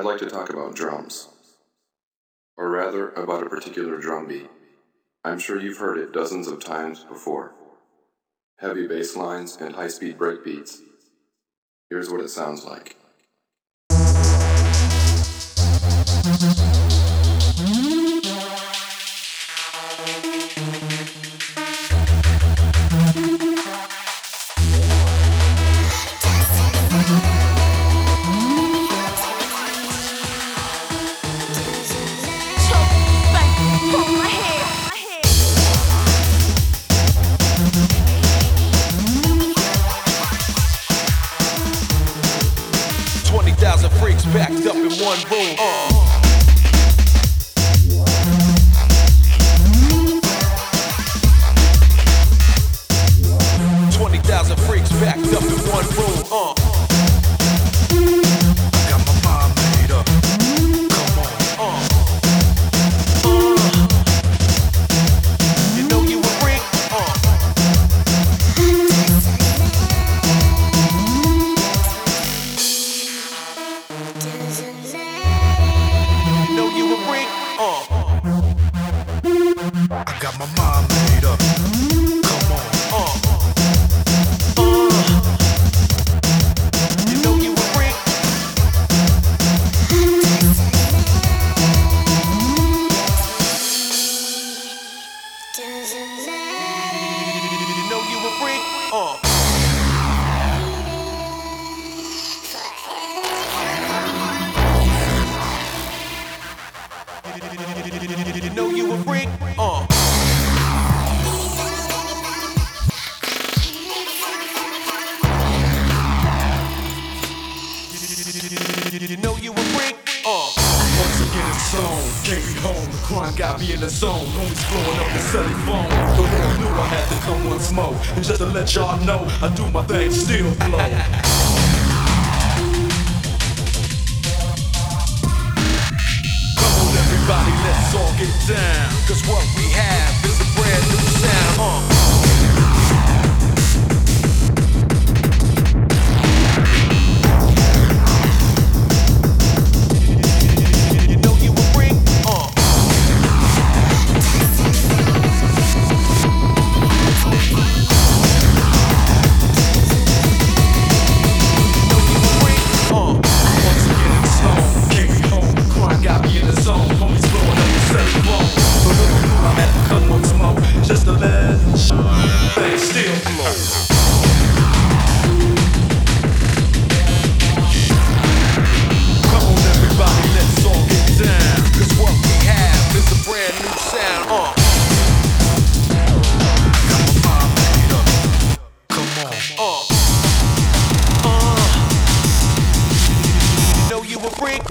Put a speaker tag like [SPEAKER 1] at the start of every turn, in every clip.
[SPEAKER 1] I'd like to talk about drums. Or rather, about a particular drum beat. I'm sure you've heard it dozens of times before. Heavy bass lines and high-speed break beats. Here's what it sounds like.
[SPEAKER 2] 20,000 freaks packed up in one room. 20,000 freaks packed up in one room. I got my mind made up. Come on. You know you a freak. You know you a freak. I got my mind made up. Come on. You know you a freak. You know you a freak. You know you a freak. You know you a freak.
[SPEAKER 3] Once again it's on, can't be home. The crime got me in the zone. Homies blowing up the celly phone. The world knew I had to come once more. And just to let y'all know, I do my thing, still flow. Come on everybody, let's all get down.
[SPEAKER 2] Cause what we have is a brand new sound. You know you a freak.
[SPEAKER 3] Once again it's on, can't be home. The crime got me in the zone. Homies blowing up the celly phone. The world knew I had to come once more. Just to let things still flow. Come on everybody, let's all get down.
[SPEAKER 2] Cause what we have is a brand new sound.
[SPEAKER 3] Got my mind made up. Come on.
[SPEAKER 2] You know you a freak.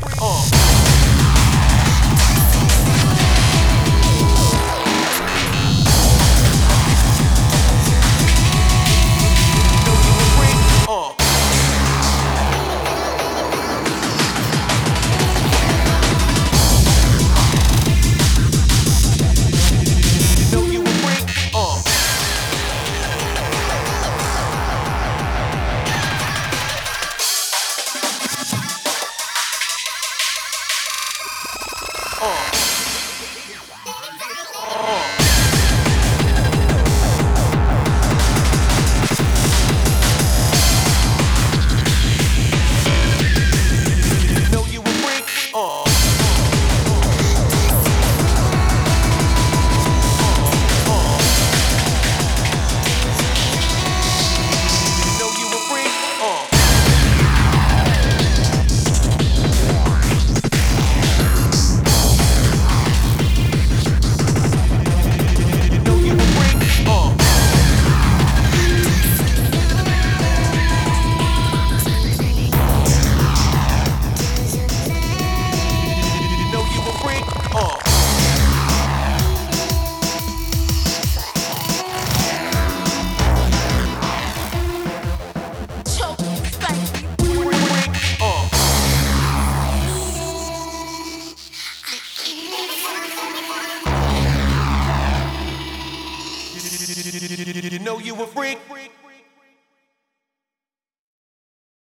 [SPEAKER 2] You know you a freak.